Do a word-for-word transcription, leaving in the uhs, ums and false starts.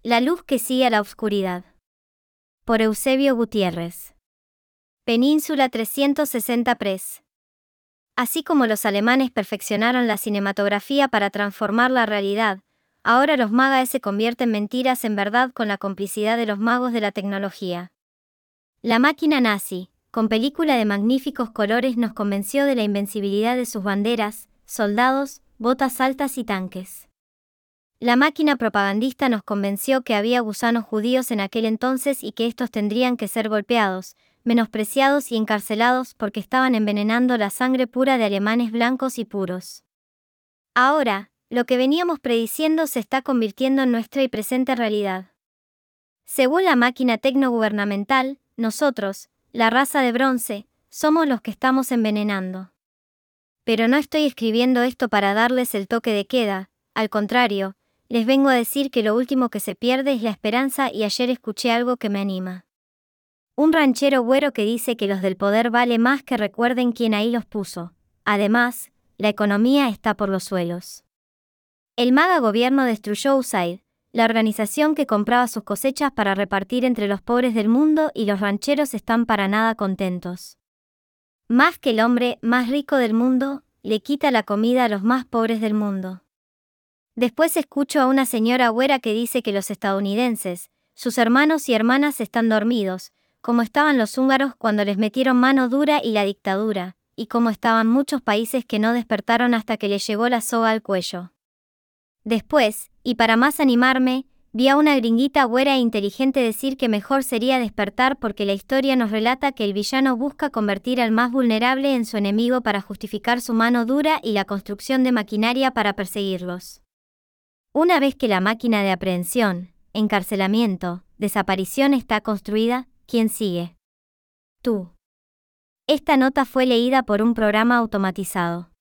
La luz que sigue a la oscuridad. Por Eusebio Gutiérrez. Península trescientos sesenta Press. Así como los alemanes perfeccionaron la cinematografía para transformar la realidad, ahora los magas se convierten mentiras en verdad con la complicidad de los magos de la tecnología. La máquina nazi, con película de magníficos colores, nos convenció de la invencibilidad de sus banderas, soldados, botas altas y tanques. La máquina propagandista nos convenció que había gusanos judíos en aquel entonces y que estos tendrían que ser golpeados, menospreciados y encarcelados porque estaban envenenando la sangre pura de alemanes blancos y puros. Ahora, lo que veníamos prediciendo se está convirtiendo en nuestra y presente realidad. Según la máquina tecnogubernamental, nosotros, la raza de bronce, somos los que estamos envenenando. Pero no estoy escribiendo esto para darles el toque de queda, al contrario, les vengo a decir que lo último que se pierde es la esperanza y ayer escuché algo que me anima. Un ranchero güero que dice que los del poder vale más que recuerden quién ahí los puso. Además, la economía está por los suelos. El maga gobierno destruyó U S A I D, la organización que compraba sus cosechas para repartir entre los pobres del mundo, y los rancheros están para nada contentos. Más que el hombre más rico del mundo, le quita la comida a los más pobres del mundo. Después escucho a una señora güera que dice que los estadounidenses, sus hermanos y hermanas están dormidos, como estaban los húngaros cuando les metieron mano dura y la dictadura, y como estaban muchos países que no despertaron hasta que les llegó la soga al cuello. Después, y para más animarme, vi a una gringuita güera e inteligente decir que mejor sería despertar porque la historia nos relata que el villano busca convertir al más vulnerable en su enemigo para justificar su mano dura y la construcción de maquinaria para perseguirlos. Una vez que la máquina de aprehensión, encarcelamiento, desaparición está construida, ¿quién sigue? Tú. Esta nota fue leída por un programa automatizado.